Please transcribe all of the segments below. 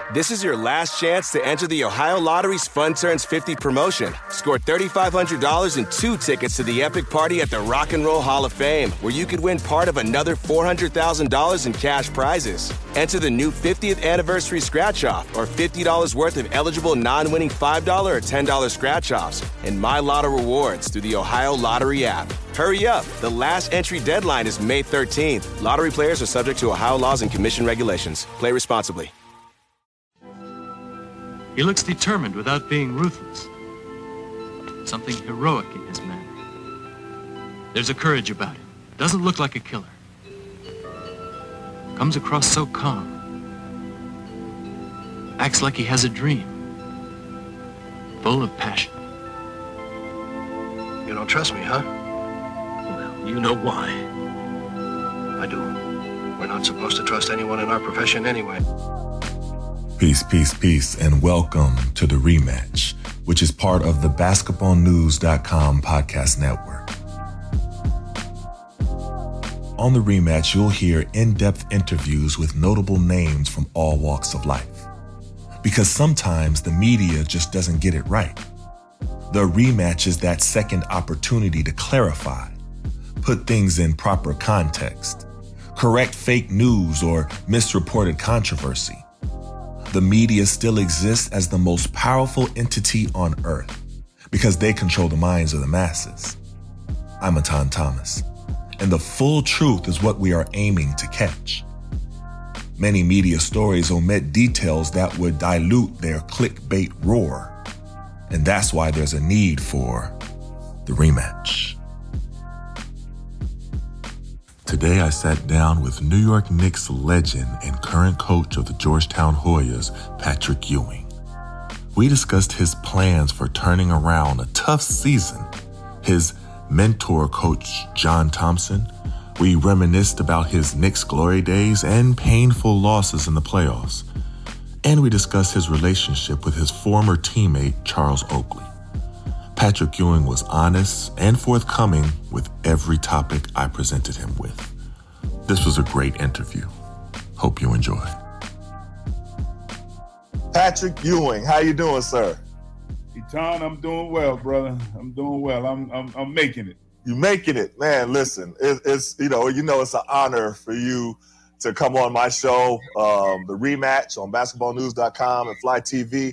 This is your last chance to enter the Ohio Lottery's Fun Turns 50 promotion. Score $3,500 and 2 tickets to the epic party at the Rock and Roll Hall of Fame, where you could win part of another $400,000 in cash prizes. Enter the new 50th anniversary scratch-off or $50 worth of eligible non-winning $5 or $10 scratch-offs and My Lotto rewards through the Ohio Lottery app. Hurry up. The last entry deadline is May 13th. Lottery players are subject to Ohio laws and commission regulations. Play responsibly. He looks determined without being ruthless. Something heroic in his manner. There's a courage about him. Doesn't look like a killer. Comes across so calm. Acts like he has a dream. Full of passion. You don't trust me, huh? Well, you know why. I do. We're not supposed to trust anyone in our profession anyway. Peace, peace, peace, and welcome to The Rematch, which is part of the BasketballNews.com podcast network. On The Rematch, you'll hear in-depth interviews with notable names from all walks of life. Because sometimes the media just doesn't get it right. The Rematch is that second opportunity to clarify, put things in proper context, correct fake news or misreported controversy. The media still exists as the most powerful entity on earth because they control the minds of the masses. I'm Atan Thomas, and the full truth is what we are aiming to catch. Many media stories omit details that would dilute their clickbait roar, and that's why there's a need for the rematch. Today, I sat down with New York Knicks legend and current coach of the Georgetown Hoyas, Patrick Ewing. We discussed his plans for turning around a tough season, his mentor, Coach John Thompson. We reminisced about his Knicks glory days and painful losses in the playoffs. And we discussed his relationship with his former teammate, Charles Oakley. Patrick Ewing was honest and forthcoming with every topic I presented him with. This was a great interview. Hope you enjoy. Patrick Ewing, how you doing, sir? Atan, I'm doing well, brother. I'm doing well. I'm making it. You making it, man. Listen, it's it's an honor for you to come on my show, The Rematch on BasketballNews.com and Fly TV.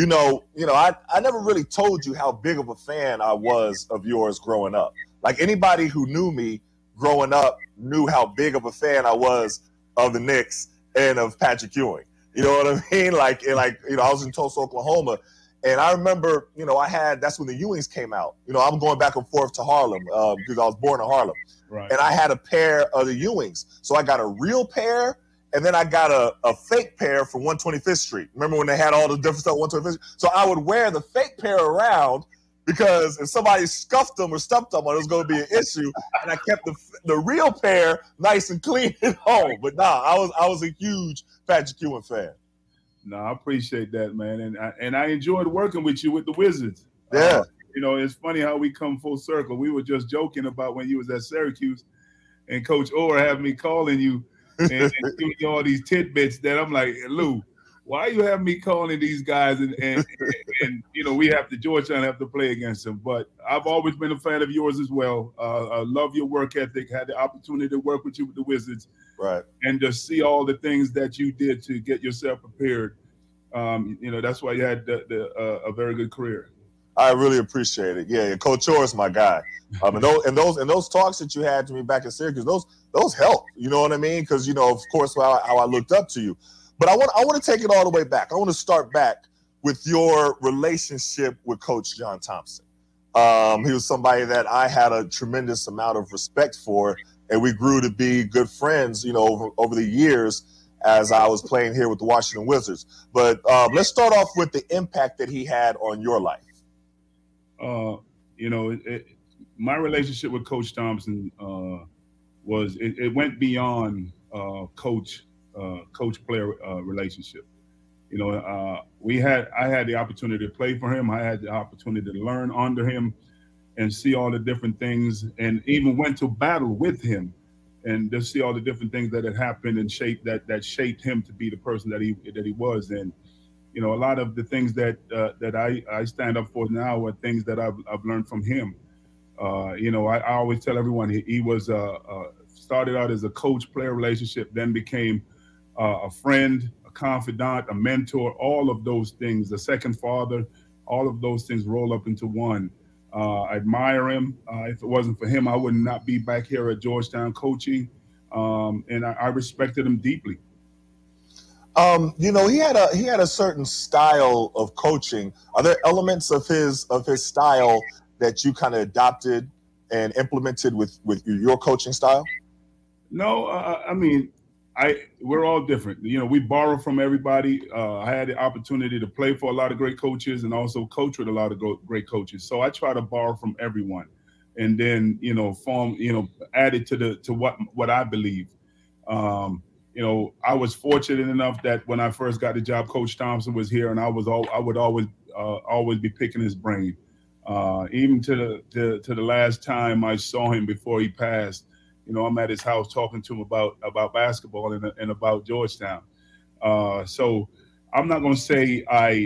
I never really told you how big of a fan I was of yours growing up. Like anybody who knew me growing up knew how big of a fan I was of the Knicks and of Patrick Ewing. You know what I mean? I was in Tulsa, Oklahoma, and I remember, that's when the Ewings came out. I'm going back and forth to Harlem because I was born in Harlem. Right. And I had a pair of the Ewings. So I got a real pair. And then I got a fake pair from 125th Street. Remember when they had all the different stuff on 125th Street? So I would wear the fake pair around because if somebody scuffed them or stuffed them, it was going to be an issue. And I kept the real pair nice and clean at home. But I was a huge Patrick Ewing fan. No, I appreciate that, man. And I enjoyed working with you with the Wizards. Yeah. It's funny how we come full circle. We were just joking about when you was at Syracuse and Coach Orr had me calling you and giving you all these tidbits that I'm like, Lou, why you have me calling these guys and we have to Georgetown have to play against them. But I've always been a fan of yours as well. I love your work ethic. Had the opportunity to work with you with the Wizards, right? And to see all the things that you did to get yourself prepared. That's why you had a very good career. I really appreciate it. Yeah, Coach Orr is my guy. And those talks that you had to me back in Syracuse, those helped. You know what I mean? Because of course, how I looked up to you. But I want to take it all the way back. I want to start back with your relationship with Coach John Thompson. He was somebody that I had a tremendous amount of respect for, and we grew to be good friends. Over the years as I was playing here with the Washington Wizards. But let's start off with the impact that he had on your life. My relationship with Coach Thompson it went beyond coach-player relationship. I had the opportunity to play for him. I had the opportunity to learn under him and see all the different things, and even went to battle with him and just see all the different things that had happened and shaped that shaped him to be the person that he was. And you know, a lot of the things that I stand up for now are things that I've learned from him. You know, I always tell everyone he was started out as a coach-player relationship, then became a friend, a confidant, a mentor, all of those things, a second father, all of those things roll up into one. I admire him. If it wasn't for him, I would not be back here at Georgetown coaching, and I respected him deeply. You know, he had a certain style of coaching. Are there elements of his style that you kind of adopted and implemented with your coaching style? No, I mean, we're all different. You know, we borrow from everybody. I had the opportunity to play for a lot of great coaches and also coach with a lot of great coaches. So I try to borrow from everyone, and then add it to what I believe. You know, I was fortunate enough that when I first got the job, Coach Thompson was here, and I would always be picking his brain. Even to the last time I saw him before he passed. You know, I'm at his house talking to him about basketball and about Georgetown. So I'm not going to say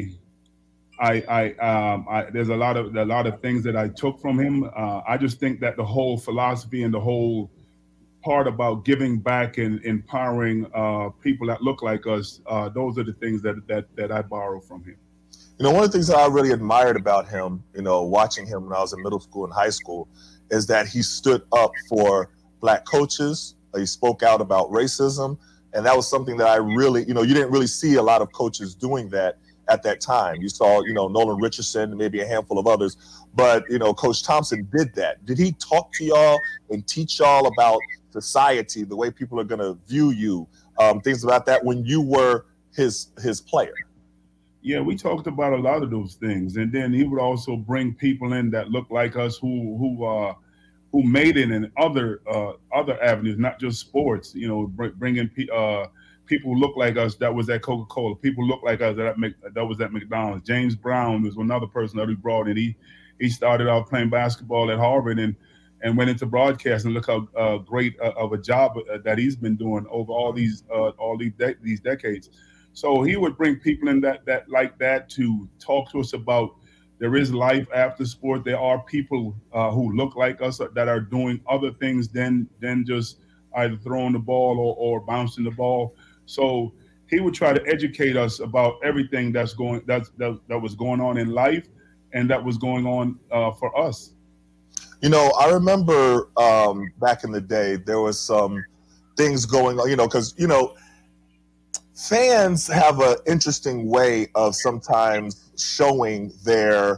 there's a lot of things that I took from him. I just think that the whole philosophy and the whole part about giving back and empowering people that look like us, those are the things that I borrow from him. You know, one of the things that I really admired about him, you know, watching him when I was in middle school and high school, is that he stood up for Black coaches. He spoke out about racism. And that was something that I really, you know, you didn't really see a lot of coaches doing that at that time. You saw, you know, Nolan Richardson and maybe a handful of others. But, you know, Coach Thompson did that. Did he talk to y'all and teach y'all about society, the way people are going to view you, things about that when you were his player? Yeah, we talked about a lot of those things. And then he would also bring people in that looked like us who made it in other avenues, not just sports. You know, bringing people who look like us that was at Coca-Cola, people who look like us that was at McDonald's. James Brown was another person that he brought in. He started out playing basketball at Harvard and went into broadcasting. Look how great of a job that he's been doing over all these decades. So he would bring people in that like that to talk to us about there is life after sport. There are people who look like us that are doing other things than just either throwing the ball or bouncing the ball. So he would try to educate us about everything that was going on in life and that was going on for us. You know, I remember back in the day, there was some things going on, you know, because, you know, fans have an interesting way of sometimes showing their,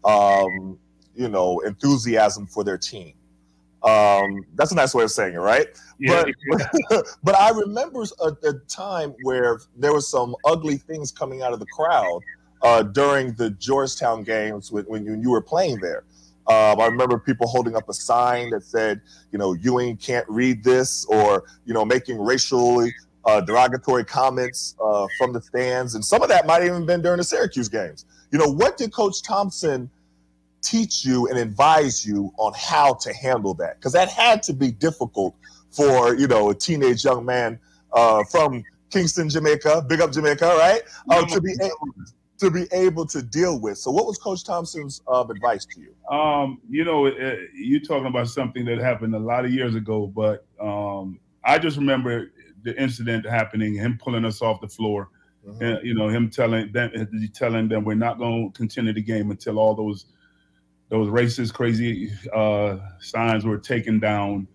you know, enthusiasm for their team. That's a nice way of saying it, right? Yeah. But I remember a time where there was some ugly things coming out of the crowd during the Georgetown games when you were playing there. I remember people holding up a sign that said, you know, Ewing can't read this, or, you know, making racially derogatory comments from the stands. And some of that might have even been during the Syracuse games. You know, what did Coach Thompson teach you and advise you on how to handle that? Because that had to be difficult for, you know, a teenage young man from Kingston, Jamaica, big up Jamaica, right? To be able to deal with. So what was Coach Thompson's advice to you? You know, you're talking about something that happened a lot of years ago, but I just remember the incident happening, him pulling us off the floor, and, you know, him telling them we're not going to continue the game until all those racist, crazy signs were taken down.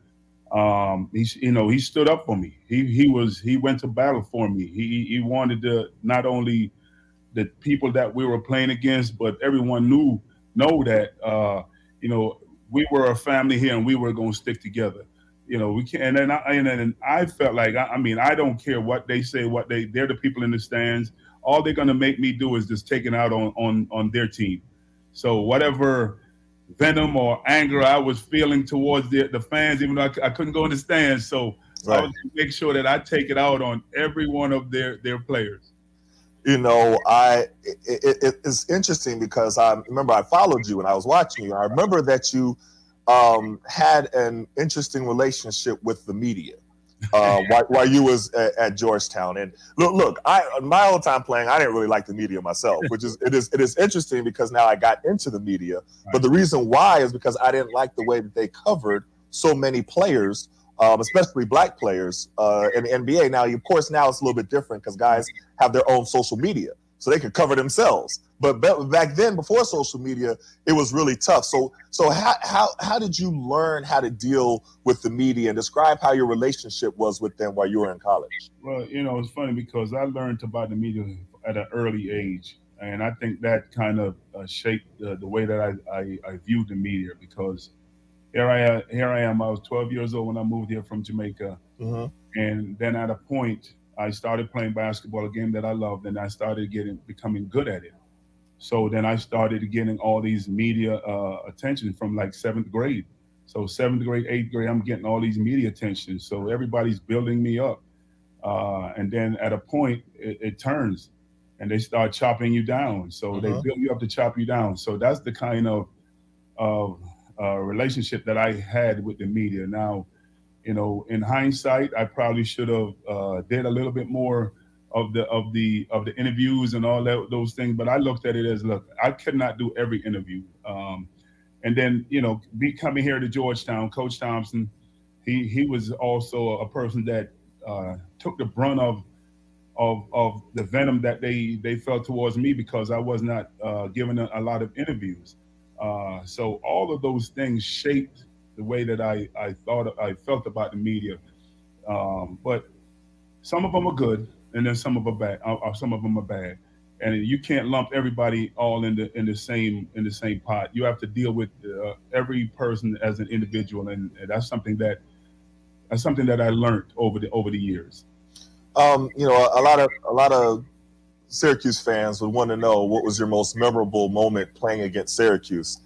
He stood up for me. He went to battle for me. He wanted to not only the people that we were playing against, but everyone know that you know, we were a family here and we were going to stick together. You know, we can't. And I felt like, I mean, I don't care what they say, they're the people in the stands. All they're going to make me do is just take it out on their team. So whatever venom or anger I was feeling towards the fans, even though I couldn't go in the stands. So right. I was going to make sure that I take it out on every one of their players. You know, it's interesting because I remember I followed you and I was watching you. I remember that you had an interesting relationship with the media while you was at Georgetown. And look, my whole time playing, I didn't really like the media myself, which is it is interesting because now I got into the media. Right. But the reason why is because I didn't like the way that they covered so many players, especially black players in the NBA. Now, of course, now it's a little bit different because guys have their own social media, so they can cover themselves. But back then, before social media, it was really tough. So how did you learn how to deal with the media, and describe how your relationship was with them while you were in college? Well, it's funny because I learned about the media at an early age, and I think that kind of shaped the way that I viewed the media. Because here I am. I was 12 years old when I moved here from Jamaica, and then at a point, I started playing basketball, a game that I loved, and I started becoming good at it. So then I started getting all these media attention from like 7th grade. So 7th grade, 8th grade, I'm getting all these media attention. So everybody's building me up. And then at a point, it turns and they start chopping you down. So they build you up to chop you down. So that's the kind of relationship that I had with the media. Now, in hindsight, I probably should have did a little bit more of the interviews and all those things. But I looked at it as, look, I could not do every interview. And then, coming here to Georgetown, Coach Thompson, he was also a person that took the brunt of the venom that they felt towards me because I was not given a lot of interviews. So all of those things shaped the way that I felt about the media. But some of them are good, and then some of them are bad. And you can't lump everybody all in the same pot. You have to deal with every person as an individual, and that's something that I learned over the years. A lot of Syracuse fans would want to know what was your most memorable moment playing against Syracuse.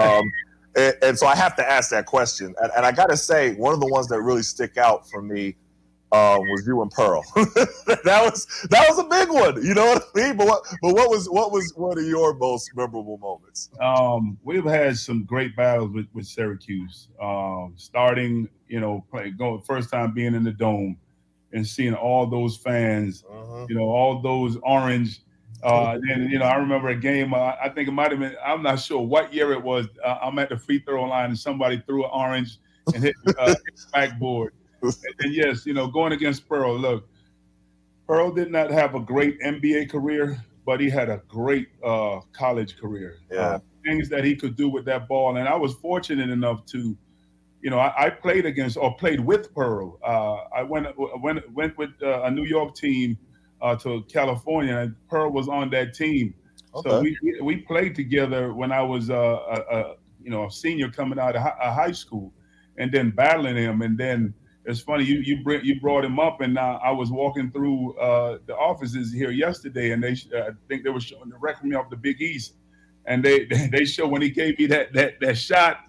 And so I have to ask that question. And I got to say, one of the ones that really stick out for me was you and Pearl. that was a big one. You know what I mean? But what was one of your most memorable moments? We've had some great battles with Syracuse. Starting, going first time being in the Dome and seeing all those fans, all those orange. Then I remember a game. I think it might have been. I'm not sure what year it was. I'm at the free throw line and somebody threw an orange and hit the backboard. And yes, going against Pearl. Look, Pearl did not have a great NBA career, but he had a great college career. Yeah, things that he could do with that ball, and I was fortunate enough to, I played with Pearl. I went with a New York team to California, and Pearl was on that team. Okay. So we played together when I was a senior coming out of high school, and then battling him. And then it's funny you brought him up, and I was walking through the offices here yesterday, and I think they were showing the record me off the Big East, and they show when he gave me that shot,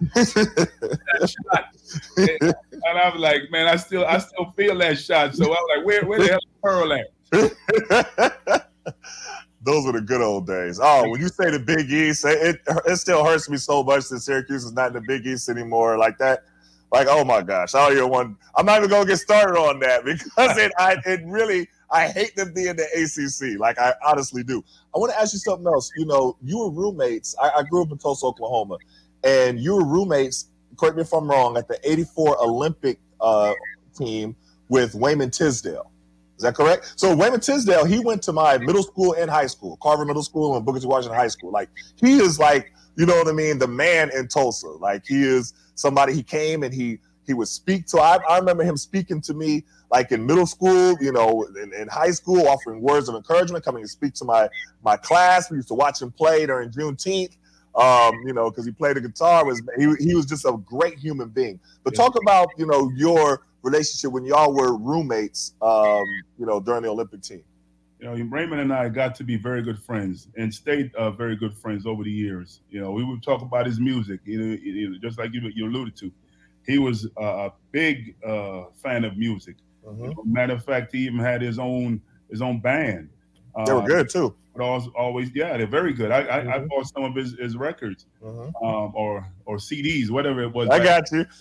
and I was like, man, I still feel that shot. So I was like, where the hell is Pearl at? Those were the good old days. Oh, when you say the Big East, it still hurts me so much that Syracuse is not in the Big East anymore. Like that, like, oh my gosh, I'm not even gonna get started on that because I hate them being the ACC. Like, I honestly do. I want to ask you something else. You were roommates. I grew up in Tulsa, Oklahoma, and you were roommates. Correct me if I'm wrong. At the '84 Olympic team with Wayman Tisdale. Is that correct? So Wayman Tisdale, he went to my middle school and high school, Carver Middle School and Booker T. Washington High School. Like, he is like, you know what I mean, the man in Tulsa. Like, he is somebody. He came and he would speak to. I remember him speaking to me like in middle school, in high school, offering words of encouragement, coming to speak to my class. We used to watch him play during Juneteenth, because he played the guitar. He was just a great human being. But talk about your relationship when y'all were roommates, during the Olympic team. Raymond and I got to be very good friends and stayed very good friends over the years. We would talk about his music, just like you alluded to. He was a big fan of music. Matter of fact, he even had his own band. They were good too. but always, yeah, they're very good. I bought some of his records, or CDs, whatever it was. I got you.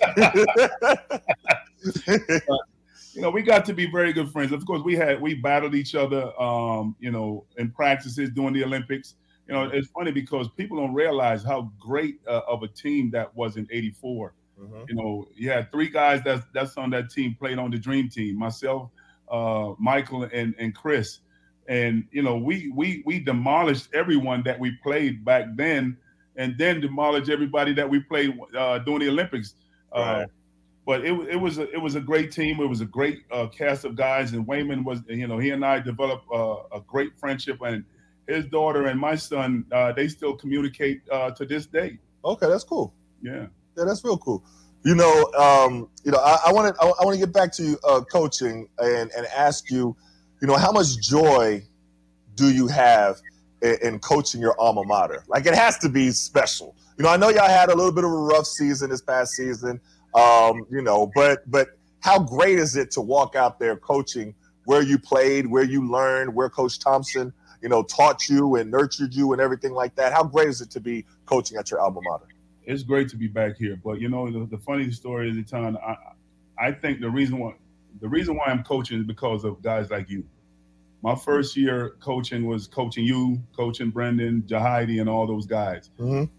You know, we got to be very good friends. Of course, we battled each other, you know, in practices during the Olympics. You know, it's funny because people don't realize how great of a team that was in '84. You know, you had 3 guys that's on that team played on the Dream Team. Myself, Michael, and Chris. And you know, we demolished everyone that we played back then, and then demolished everybody that we played during the Olympics. Right. But it was a great team. It was a great cast of guys, and Wayman was, you know, he and I developed a great friendship, and his daughter and my son, they still communicate to this day. Okay, that's cool. Yeah, that's real cool. You know, I want to get back to coaching and ask you, you know, how much joy do you have in coaching your alma mater? Like, it has to be special. You know, I know y'all had a little bit of a rough season this past season, you know, but how great is it to walk out there coaching where you played, where you learned, where Coach Thompson, you know, taught you and nurtured you and everything like that? How great is it to be coaching at your alma mater? It's great to be back here, but you know, the funny story is, the time I think the reason why I'm coaching is because of guys like you. My first year coaching was coaching you, coaching Brendan, Jahidi, and all those guys. You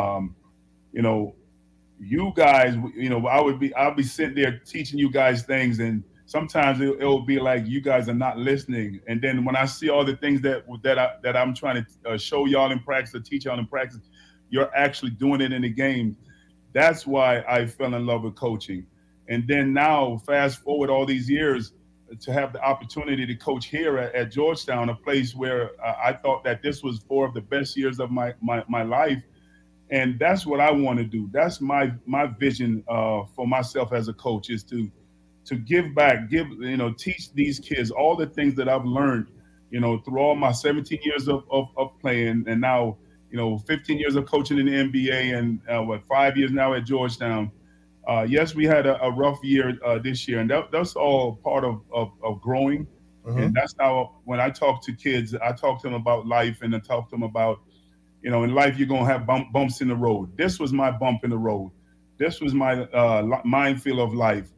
know, you guys, you know, I'll be sitting there teaching you guys things, and sometimes it'll be like you guys are not listening. And then when I see all the things that I'm trying to show y'all in practice, or teach y'all in practice, you're actually doing it in the game. That's why I fell in love with coaching. And then now, fast forward all these years, to have the opportunity to coach here at Georgetown, a place where I thought that this was 4 of the best years of my life. And that's what I want to do. That's my vision for myself as a coach, is to give back, you know, teach these kids all the things that I've learned, you know, through all my 17 years of playing, and now, you know, 15 years of coaching in the NBA, and 5 years now at Georgetown. Yes, we had a rough year this year, and that's all part of growing. And that's how, when I talk to kids, I talk to them about life, and I talk to them about, you know, in life you're gonna have bumps in the road. This was my bump in the road. This was my minefield of life,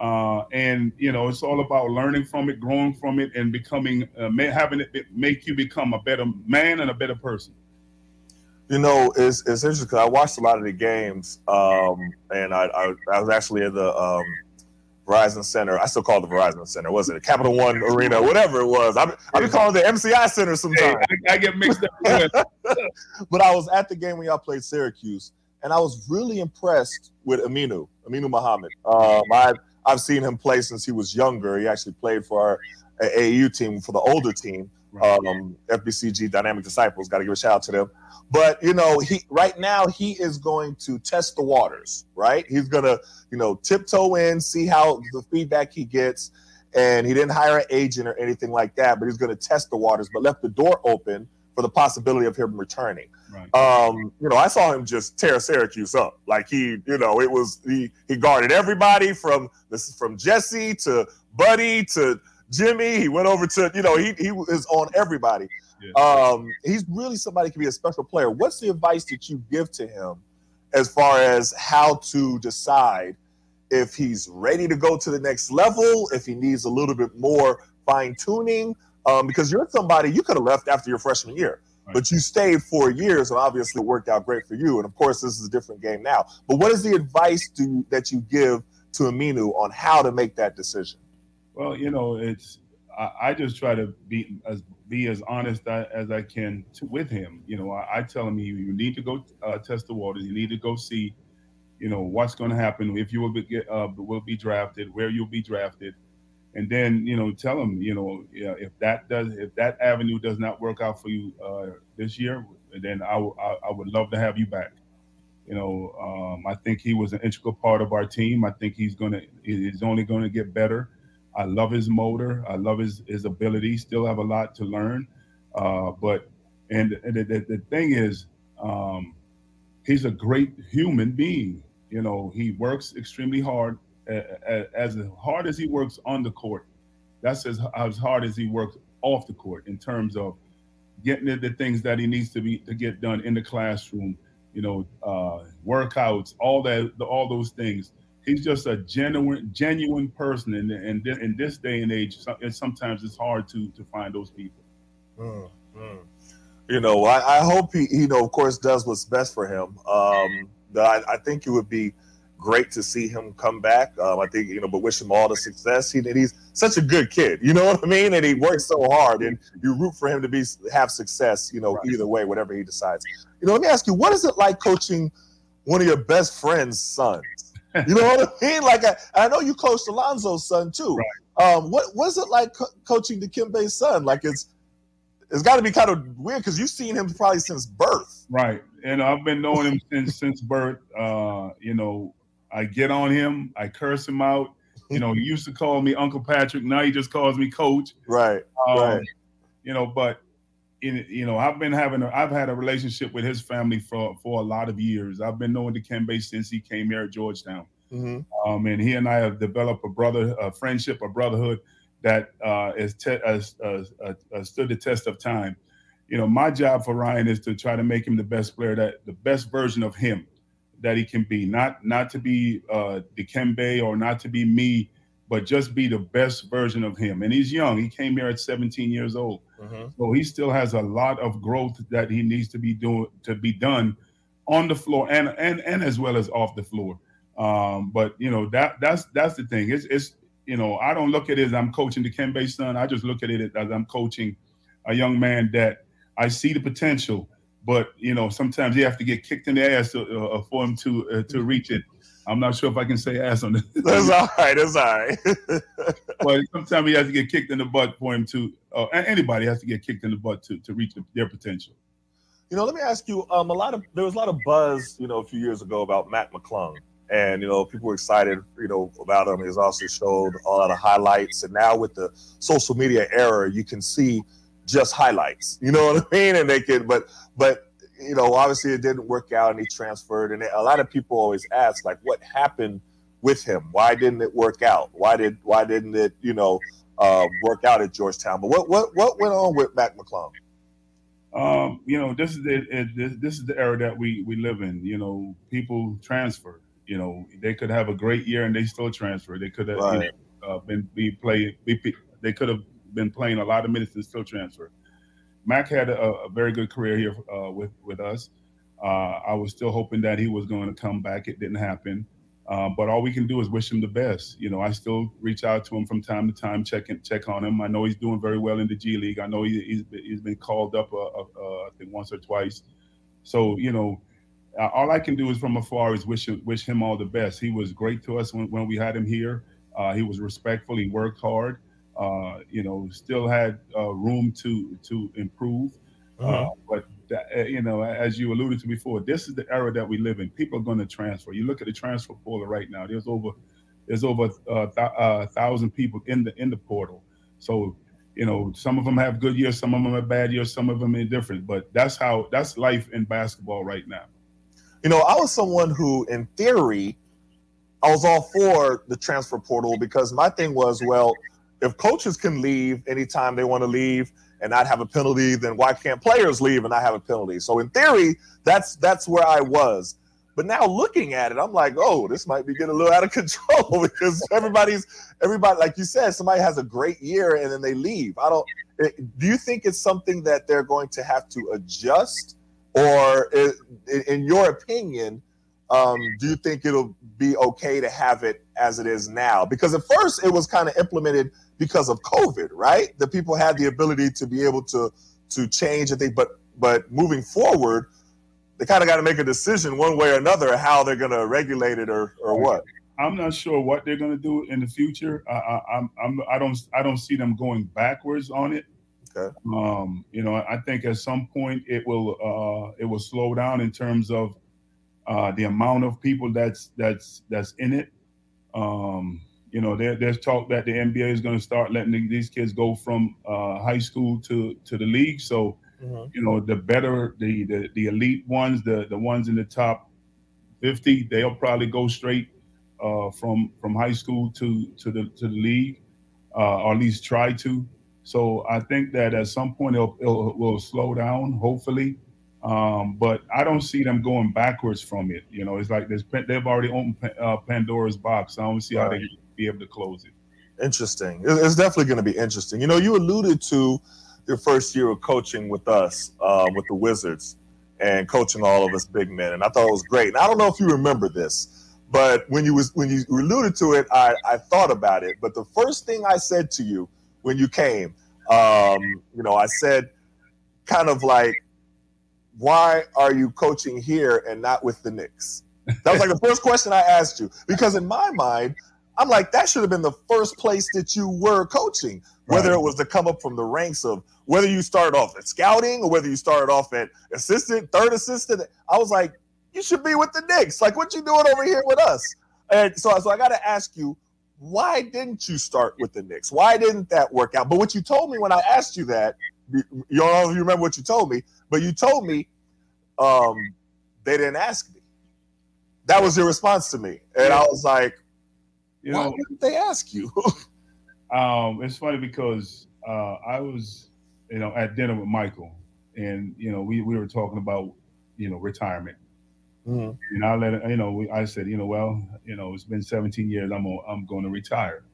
and you know, it's all about learning from it, growing from it, and becoming, having it make you become a better man and a better person. You know, it's interesting because I watched a lot of the games, and I was actually at the Verizon Center. I still call it the Verizon Center. Was it Capital One Arena? Whatever it was. I've been calling it the MCI Center sometimes. Hey, I get mixed up. But I was at the game when y'all played Syracuse, and I was really impressed with Aminu Muhammad. I've seen him play since he was younger. He actually played for our AAU team, for the older team. FBCG Dynamic Disciples, got to give a shout out to them. But you know, right now he is going to test the waters, right? He's gonna, you know, tiptoe in, see how the feedback he gets, and he didn't hire an agent or anything like that, but he's gonna test the waters, but left the door open for the possibility of him returning. Right. You know, I saw him just tear Syracuse up. Like he guarded everybody from Jesse to Buddy to Jimmy. He went over to, you know, he was on everybody. Yeah. He's really somebody who can be a special player. What's the advice that you give to him as far as how to decide if he's ready to go to the next level, if he needs a little bit more fine tuning? Because you're somebody, you could have left after your freshman year, right, but you stayed 4 years, and obviously it worked out great for you. And of course, this is a different game now. But what is the advice that you give to Aminu on how to make that decision? Well, you know, I just try to be as honest as I can with him. You know, I tell him, you need to go test the waters. You need to go see, you know, what's going to happen, if you will be drafted, where you'll be drafted, and then, you know, tell him, you know, if that avenue does not work out for you this year, then I would love to have you back. You know, I think he was an integral part of our team. I think he's only going to get better. I love his motor. I love his ability. Still have a lot to learn. But the thing is, he's a great human being. You know, he works extremely hard, as hard as he works on the court. That's as hard as he works off the court, in terms of getting the things that he needs to get done in the classroom, workouts, all those things. He's just a genuine person, and in this day and age, sometimes it's hard to find those people. I hope he of course, does what's best for him. I think it would be great to see him come back. I think, but wish him all the success. He's such a good kid, you know what I mean? And he works so hard, and you root for him to have success, right. Either way, whatever he decides. Let me ask you, what is it like coaching one of your best friend's sons? You know what I mean? Like, I know you coached Alonzo's son too. Right. What is it like coaching Dikembe's son? Like, it's got to be kind of weird because you've seen him probably since birth. Right. And I've been knowing him since birth. I get on him. I curse him out. He used to call me Uncle Patrick. Now he just calls me Coach. Right. Right. But I've had a relationship with his family for a lot of years. I've been knowing Dikembe since he came here at Georgetown. Mm-hmm. And he and I have developed a friendship, a brotherhood that has stood the test of time. My job for Ryan is to try to make him the best player, the best version of him that he can be. Not to be Dikembe or not to be me, but just be the best version of him. And he's young. He came here at 17 years old. Mm-hmm. So he still has a lot of growth that he needs to be done on the floor and as well as off the floor. But that's the thing. It's I don't look at it as I'm coaching Dikembe's son. I just look at it as I'm coaching a young man that I see the potential, but sometimes you have to get kicked in the ass for him to reach it. I'm not sure if I can say ass on this. That's all right. That's all right. But sometimes he has to get kicked in the butt for him to. Anybody has to get kicked in the butt to reach their potential. Let me ask you. There was a lot of buzz, a few years ago about Mac McClung, and people were excited, about him. He's also showed a lot of highlights, and now with the social media era, you can see just highlights. You know what I mean? And they can, but obviously it didn't work out, and he transferred. And a lot of people always ask, like, what happened with him? Why didn't it work out? Why didn't it, work out at Georgetown? But what went on with Mac McClung? This is the era that we live in. People transfer. They could have a great year and they still transfer. They could have They could have been playing a lot of minutes and still transfer. Mac had a very good career here with us. I was still hoping that he was going to come back. It didn't happen. But all we can do is wish him the best. I still reach out to him from time to time, check on him. I know he's doing very well in the G League. I know he's been called up, I think once or twice. So, all I can do is from afar is wish him all the best. He was great to us when we had him here. He was respectful. He worked hard. Still had room to improve. But as you alluded to before, this is the era that we live in. People are going to transfer. You look at the transfer portal right now. There's over 1,000 people in the portal. So some of them have good years, some of them have bad years, some of them are indifferent. But that's life in basketball right now. I was someone who, in theory, I was all for the transfer portal because my thing was, well, if coaches can leave anytime they want to leave and not have a penalty, then why can't players leave and not have a penalty? So in theory, that's where I was. But now looking at it, I'm like, oh, this might be getting a little out of control because everybody, like you said, somebody has a great year and then they leave. Do you think it's something that they're going to have to adjust? Or in your opinion, do you think it'll be okay to have it as it is now? Because at first it was kind of implemented because of COVID, right? The people had the ability to be able to change and things, but moving forward, they kind of got to make a decision one way or another how they're going to regulate it or what. I'm not sure what they're going to do in the future. I don't see them going backwards on it. Okay. I think at some point it will slow down in terms of the amount of people that's in it. There's talk that the NBA is going to start letting these kids go from high school to the league. So, the better the elite ones, the ones in the top 50, they'll probably go straight from high school to the league, or at least try to. So I think that at some point it will slow down, hopefully. But I don't see them going backwards from it. You know, it's like they've already opened Pandora's box. I don't see how they be able to close it. Interesting. It's definitely going to be interesting. You know, you alluded to your first year of coaching with us, with the Wizards, and coaching all of us big men, and I thought it was great. And I don't know if you remember this, but when you alluded to it, I thought about it. But the first thing I said to you when you came, you know, I said kind of like, why are you coaching here and not with the Knicks? That was like the first question I asked you, because in my mind, I'm like, that should have been the first place that you were coaching, whether it was to come up from the ranks of whether you started off at scouting or whether you started off at assistant, third assistant. I was like, you should be with the Knicks. Like, what you doing over here with us? And so I got to ask you, why didn't you start with the Knicks? Why didn't that work out? But what you told me when I asked you that, you don't know if you remember what you told me, but you told me they didn't ask me. That was your response to me. And I was like, why didn't they ask you? It's funny because I was, you know, at dinner with Michael, and, you know, we were talking about, you know, retirement. Mm-hmm. And I let it, you know, I said, you know, well, you know, it's been 17 years. I'm going to retire.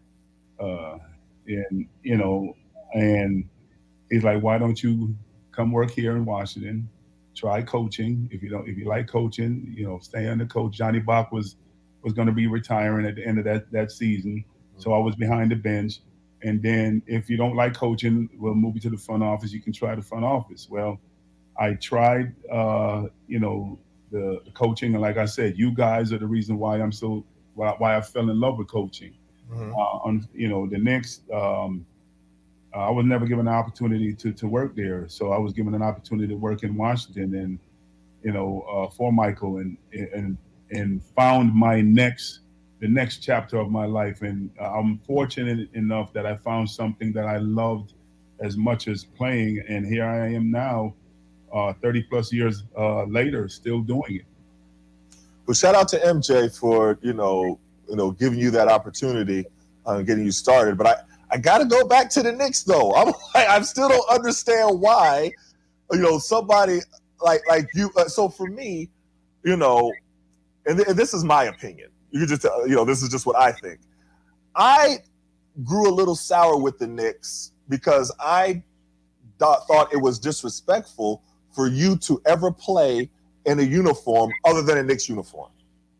And, you know, and he's like, why don't you come work here in Washington? Try coaching. If you like coaching, you know, stay under coach. Johnny Bach was going to be retiring at the end of that season. So I was behind the bench. And then if you don't like coaching, we'll move you to the front office. You can try the front office. Well, I tried, you know, the coaching. And like I said, you guys are the reason why why I fell in love with coaching. Mm-hmm. You know, the Knicks, I was never given an opportunity to work there. So I was given an opportunity to work in Washington and, you know, for Michael and found the next chapter of my life. And I'm fortunate enough that I found something that I loved as much as playing. And here I am now, 30 plus years later, still doing it. Well, shout out to MJ for, you know, giving you that opportunity, getting you started. But I got to go back to the Knicks though. I still don't understand why, you know, somebody like you. So for me, you know, and this is my opinion. You just, you know, this is just what I think. I grew a little sour with the Knicks because I thought it was disrespectful for you to ever play in a uniform other than a Knicks uniform.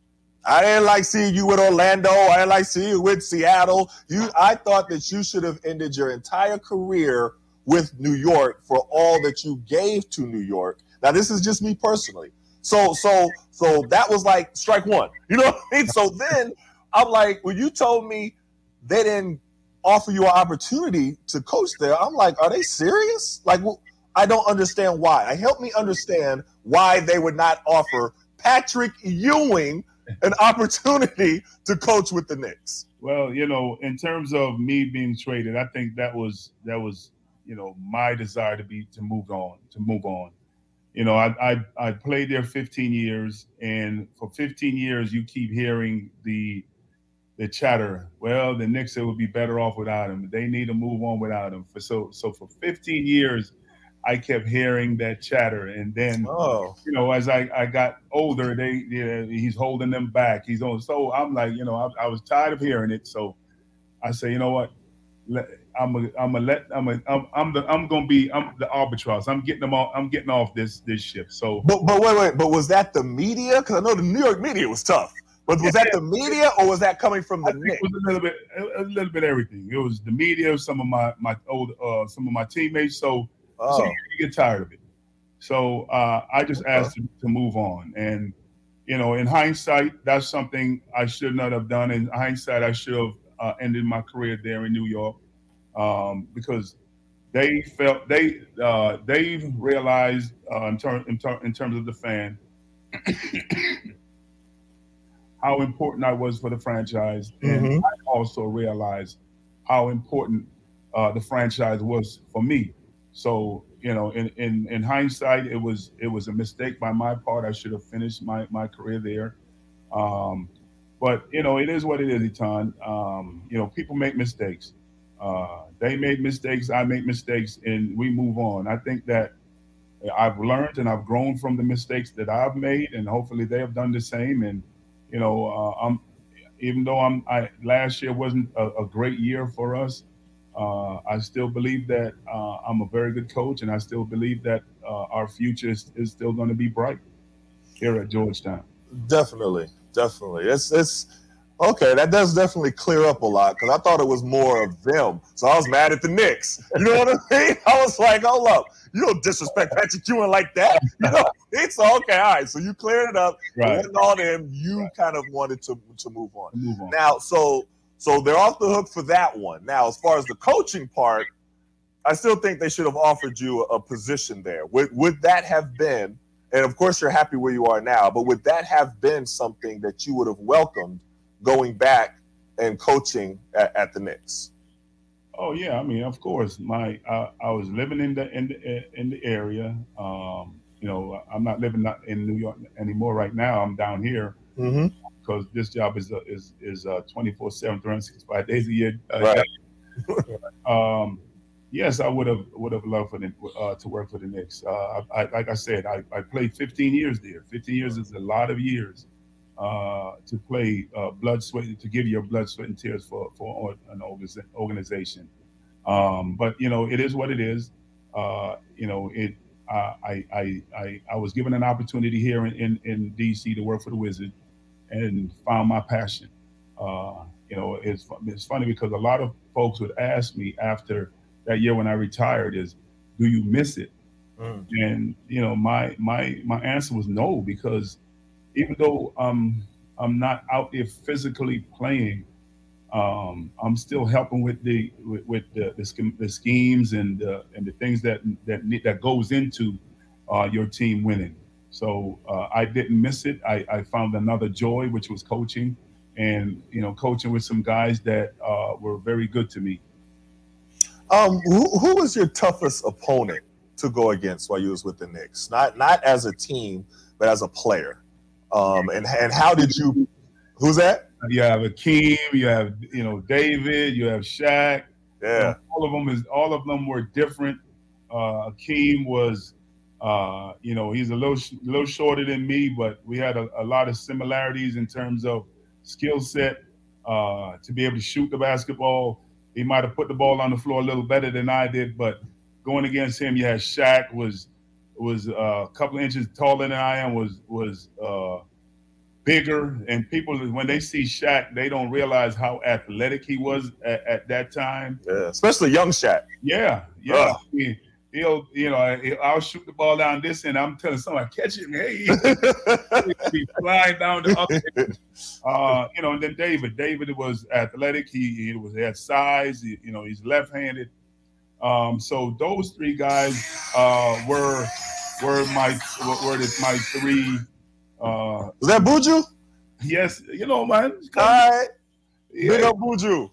I didn't like seeing you with Orlando. I didn't like seeing you with Seattle. I thought that you should have ended your entire career with New York for all that you gave to New York. Now, this is just me personally. So that was like strike one. You know what I mean? So then I'm like, when you told me they didn't offer you an opportunity to coach there, I'm like, are they serious? Like, well, I don't understand why. Help me understand why they would not offer Patrick Ewing an opportunity to coach with the Knicks. Well, you know, in terms of me being traded, I think that was, you know, my desire to move on. You know, I played there 15 years, and for 15 years, you keep hearing the chatter. Well, the Knicks would be better off without him. They need to move on without him. So for 15 years, I kept hearing that chatter, and then you know, as I got older, he's holding them back. He's on. So I'm like, you know, I was tired of hearing it. So I say, you know what? I'm the albatross. I'm getting off this ship. So, but wait. But was that the media? Because I know the New York media was tough. But was that the media, or was that coming from the Knicks? It was a little bit everything. It was the media, some of my old some of my teammates. So you get tired of it. So I just asked him to move on. And you know, in hindsight, that's something I should not have done. In hindsight, I should have ended my career there in New York. Because they realized in terms of the fan how important I was for the franchise, and I also realized how important the franchise was for me. So you know, in hindsight, it was a mistake by my part. I should have finished my career there. But you know, it is what it is, Etan. You know, people make mistakes. They made mistakes, I make mistakes, and we move on. I think that I've learned and I've grown from the mistakes that I've made, and hopefully they have done the same. And even though last year wasn't a great year for us, I still believe that I'm a very good coach, and I still believe that our future is still going to be bright here at Georgetown. Definitely. It's okay. That does definitely clear up a lot, because I thought it was more of them. So I was mad at the Knicks. You know what I mean? I was like, hold up. You don't disrespect Patrick Ewing like that. It's okay. All right. So you cleared it up. Right. It wasn't all them. You kind of wanted to move on. Move on. Now, so they're off the hook for that one. Now, as far as the coaching part, I still think they should have offered you a position there. Would that have been, and of course you're happy where you are now, but would that have been something that you would have welcomed going back and coaching at the Knicks? Oh yeah, I mean, of course. I was living in the area. I'm not living in New York anymore right now. I'm down here because this job is 24/7, 365 days a year. Right. Yes, I would have loved to work for the Knicks. Like I said, I played 15 years there. 15 years is a lot of years to play blood, sweat, to give your blood, sweat, and tears for an organization. But it is what it is. I was given an opportunity here in DC to work for the Wizards and found my passion. It's funny because a lot of folks would ask me after that year when I retired is, do you miss it? And my answer was no, because even though I'm not out there physically playing, I'm still helping with the schemes and the things that goes into your team winning. So I didn't miss it. I found another joy, which was coaching, and coaching with some guys that were very good to me. Who was your toughest opponent to go against while you was with the Knicks? Not as a team, but as a player. And how did you? Who's that? You have Akeem, you have David, you have Shaq. Yeah. All of them were different. Akeem was, he's a little shorter than me, but we had a lot of similarities in terms of skill set to be able to shoot the basketball. He might have put the ball on the floor a little better than I did, but going against him, you had Shaq was a couple of inches taller than I am, was bigger, and people, when they see Shaq, they don't realize how athletic he was at that time. Yeah, especially young Shaq. Yeah. I'll shoot the ball down this, and I'm telling someone, catch it, hey, he'll be flying down the other. And then David was athletic. He had size. He's left-handed. So those three guys were my three. Was that Buju? Yes, man. All right. Yeah. Big up Buju.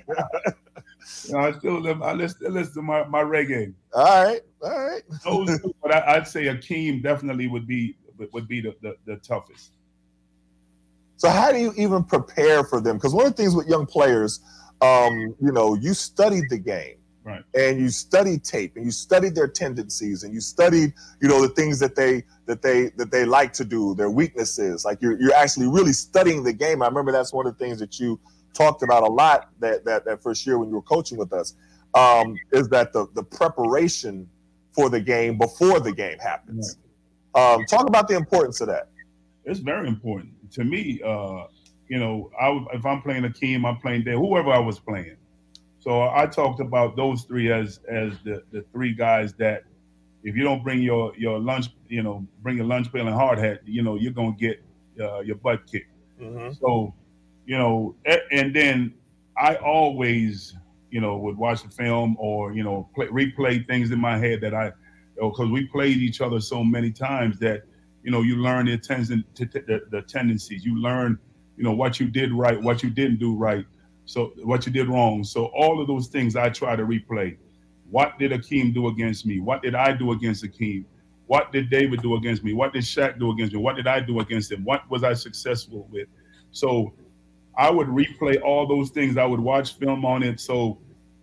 I still listen to my reggae. All right. But I'd say Akeem definitely would be the toughest. So how do you even prepare for them? Because one of the things with young players, you studied the game. Right. And you studied tape, and you studied their tendencies, and you studied, the things that they like to do, their weaknesses. Like you're actually really studying the game. I remember that's one of the things that you talked about a lot that first year when you were coaching with us, is that the preparation for the game before the game happens. Right. Talk about the importance of that. It's very important to me. If I'm playing Akeem, I'm playing Dave, whoever I was playing. So I talked about those three as the three guys that if you don't bring your lunch, bring your lunch pail and hard hat, you're gonna get your butt kicked. Mm-hmm. So, and then I always, would watch the film or replay things in my head that because we played each other so many times that you learn the tendencies. You learn what you did right, what you didn't do right. So what you did wrong. So all of those things I try to replay. What did Akeem do against me? What did I do against Akeem? What did David do against me? What did Shaq do against me? What did I do against him? What was I successful with? So I would replay all those things. I would watch film on it. So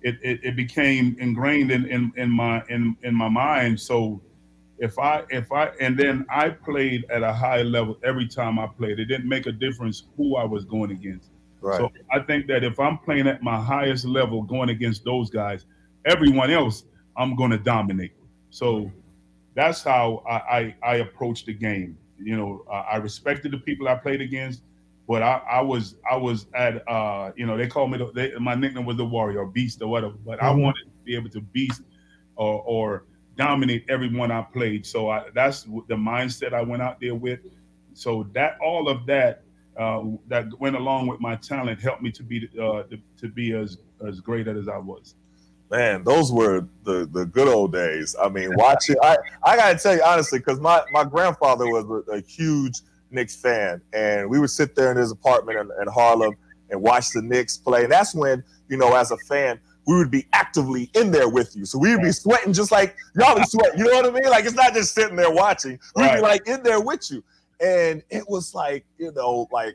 it became ingrained in my mind. So if I and then I played at a high level every time I played. It didn't make a difference who I was going against. Right. So I think that if I'm playing at my highest level going against those guys, everyone else I'm going to dominate. So that's how I approach the game. You know, I respected the people I played against, but I was at they called me my nickname was the Warrior or Beast or whatever. But I wanted to be able to beast or dominate everyone I played. So that's the mindset I went out there with. So that all of that that went along with my talent helped me to be as great as I was. Man, those were the good old days. I mean, watching, I got to tell you honestly, because my grandfather was a huge Knicks fan, and we would sit there in his apartment in Harlem and watch the Knicks play. And that's when, you know, as a fan, we would be actively in there with you. So we would be sweating just like y'all be sweating. You know what I mean? Like, it's not just sitting there watching. We'd be like in there with you. And it was like, you know, like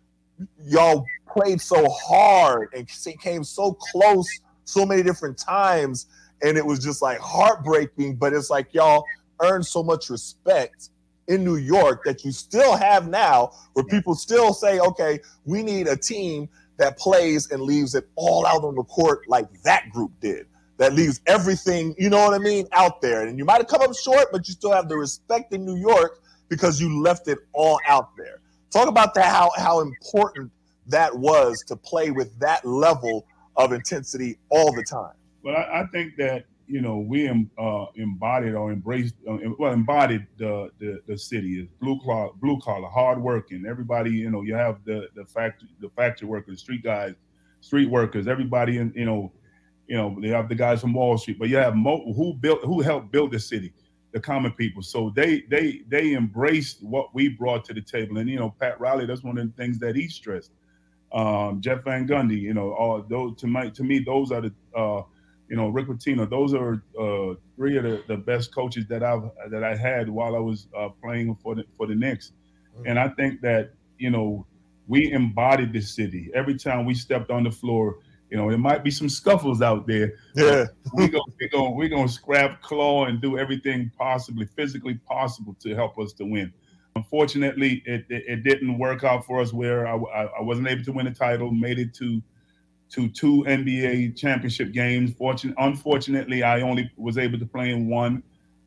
y'all played so hard and came so close so many different times, and it was just like heartbreaking, but it's like y'all earned so much respect in New York that you still have now, where people still say, okay, we need a team that plays and leaves it all out on the court like that group did, that leaves everything, you know what I mean, out there. And you might have come up short, but you still have the respect in New York because you left it all out there. Talk about that, how important that was to play with that level of intensity all the time. But I think that, you know, we embodied or embraced, embodied the city as blue collar, hard working. Everybody, you know, you have the factory workers, street guys, street workers. Everybody, in, you know, they have the guys from Wall Street, but you have who helped build the city, the common people. So they embraced what we brought to the table. And, you know, Pat Riley, that's one of the things that he stressed. Jeff Van Gundy, you know, all those to me, those are the, you know, Rick Pitino. Those are three of the best coaches that I had while I was playing for the Knicks. And I think that, you know, we embodied the city every time we stepped on the floor. You know, there might be some scuffles out there. Yeah, we gonna scrap, claw, and do everything physically possible to help us to win. Unfortunately, it didn't work out for us where I wasn't able to win a title, made it to 2 NBA championship games. Unfortunately, I only was able to play in one.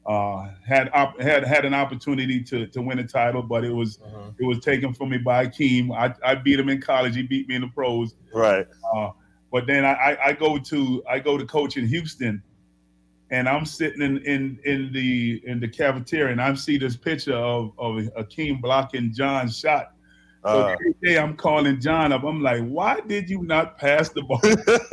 Had an opportunity to win a title, but it was taken from me by Akeem. I beat him in college. He beat me in the pros. Right. But then I go to coach in Houston. And I'm sitting in the cafeteria, and I see this picture of Akeem blocking John's shot. So every day I'm calling John up. I'm like, why did you not pass the ball?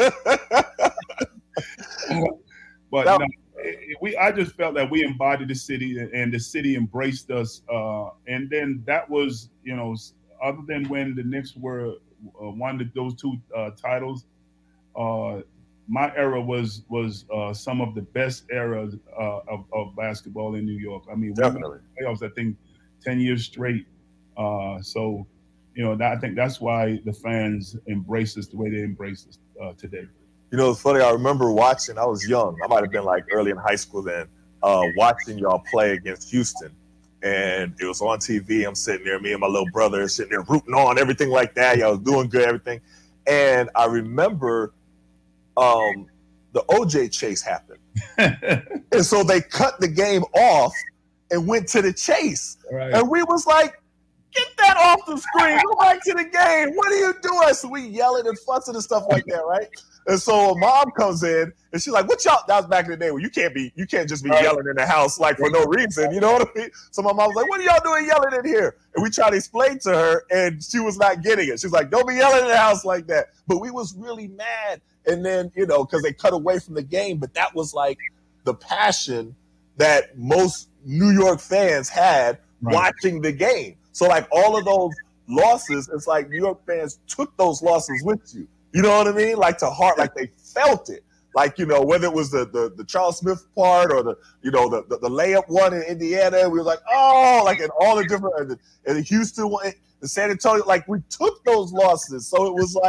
But no, I just felt that we embodied the city, and the city embraced us. And then that was, you know, other than when the Knicks were won those 2 titles. My era was some of the best eras of basketball in New York. I mean, definitely playoffs, I think 10 years straight. So, you know, I think that's why the fans embrace us the way they embrace us today. You know, it's funny. I remember watching. I was young. I might have been like early in high school then. Watching y'all play against Houston, and it was on TV. I'm sitting there, me and my little brother sitting there rooting on everything like that. Y'all was doing good, everything. And I remember. The OJ chase happened. And so they cut the game off and went to the chase. Right. And we was like, get that off the screen. Go back to the game. What are you doing? So we yelling and fussing and stuff like that, right? And so mom comes in and she's like, what y'all, that was back in the day where you can't just be yelling in the house like for no reason. You know what I mean? So my mom was like, what are y'all doing yelling in here? And we tried to explain to her and she was not getting it. She was like, don't be yelling in the house like that. But we was really mad. And then, you know, because they cut away from the game, but that was like the passion that most New York fans had watching the game. So like all of those losses, it's like New York fans took those losses with you. You know what I mean? Like to heart, like they felt it. Like, you know, whether it was the Charles Smith part or the layup one in Indiana, we were like, oh, like in all the different, and the Houston one, the San Antonio, like we took those losses. So it was like,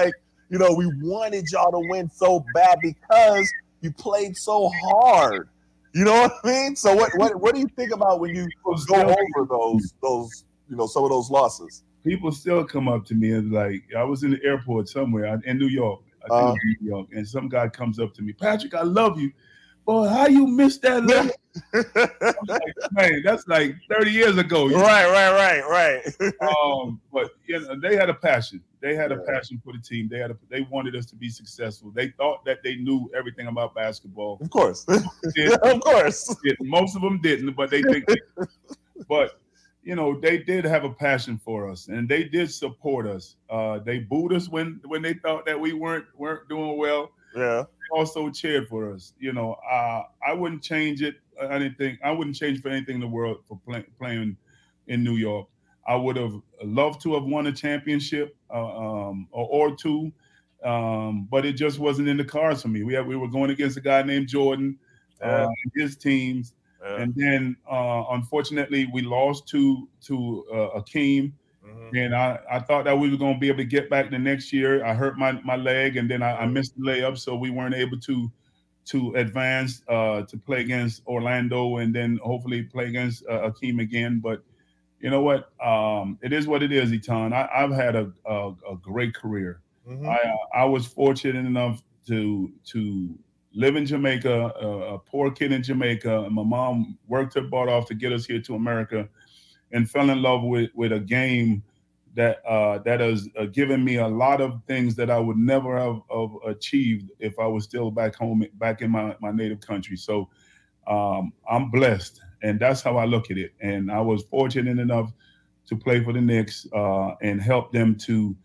You know, we wanted y'all to win so bad because you played so hard. You know what I mean? So what do you think about when you go over those some of those losses? People still come up to me and like, I was in the airport somewhere in New York. I think it was New York, and some guy comes up to me, Patrick, I love you. Boy, how you missed that level? I'm like, man, that's like 30 years ago. Right. But they had a passion. They had a passion for the team. They wanted us to be successful. They thought that they knew everything about basketball. Of course. Of course. Most of them didn't, but they think they did. But they did have a passion for us, and they did support us. They booed us when they thought that we weren't doing well. Yeah. They also cheered for us. I wouldn't change it. I wouldn't change for anything in the world for playing in New York. I would have loved to have won a championship or two, but it just wasn't in the cards for me. We were going against a guy named Jordan, his teams. And then, unfortunately, we lost to Akeem, and I thought that we were going to be able to get back the next year. I hurt my leg, and then I missed the layup, so we weren't able to advance to play against Orlando, and then hopefully play against Akeem again. But you know what? It is what it is, Etan. I've had a great career. I was fortunate enough to live in Jamaica, a poor kid in Jamaica. My mom worked her butt off to get us here to America, and fell in love with a game that has given me a lot of things that I would never have achieved if I was still back home, back in my native country. So I'm blessed, and that's how I look at it. And I was fortunate enough to play for the Knicks and help them to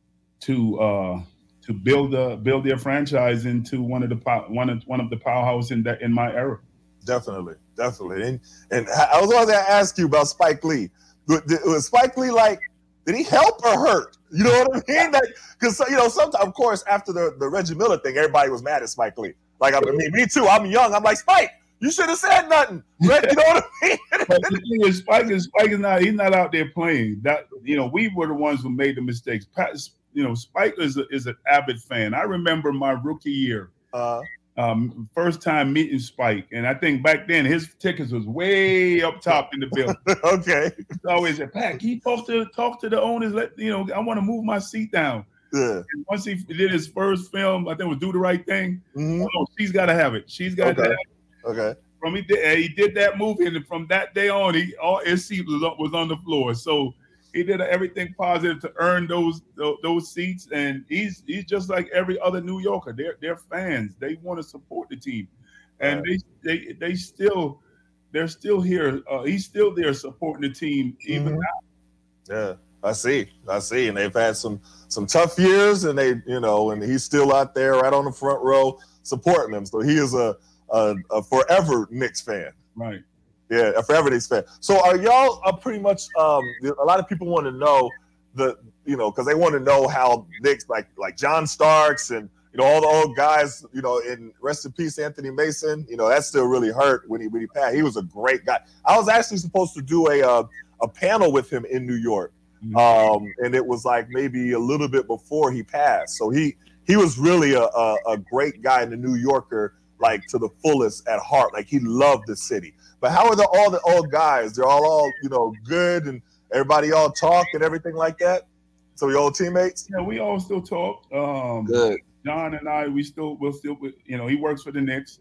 build their franchise into one of the powerhouse in my era. Definitely. And I was going to ask you about Spike Lee. Was Spike Lee did he help or hurt? You know what I mean? Because sometimes, of course, after the Reggie Miller thing, everybody was mad at Spike Lee. Me too. I'm young. I'm like, Spike, you should have said nothing. Right? You know what I mean? But the thing is, Spike is not. He's not out there playing. We were the ones who made the mistakes. Spike is an avid fan. I remember my rookie year, first time meeting Spike, and I think back then his tickets was way up top in the building. Okay. He always said, "Pat, can you talk to the owners? I want to move my seat down." Yeah. And once he did his first film, I think it was Do the Right Thing. She's got to have it. She's got to have it. Okay. He did that movie, and from that day on, his seat was on the floor. So he did everything positive to earn those seats, and he's just like every other New Yorker. They're fans. They want to support the team, and they're still here. He's still there supporting the team even now. Yeah, I see, and they've had some tough years, and and he's still out there right on the front row supporting them. So he is a forever Knicks fan. Right. Yeah, a forever Knicks fan. So are y'all pretty much? A lot of people want to know because they want to know how Knicks like John Starks and all the old guys. And rest in peace, Anthony Mason. That still really hurt when he passed. He was a great guy. I was actually supposed to do a panel with him in New York, and it was like maybe a little bit before he passed. So he was really a great guy in the New Yorker, to the fullest at heart. He loved the city. But how are all the old guys? They're all good, and everybody all talk and everything like that? So your old teammates? Yeah, we all still talk. Good. John and I, we'll still, he works for the Knicks.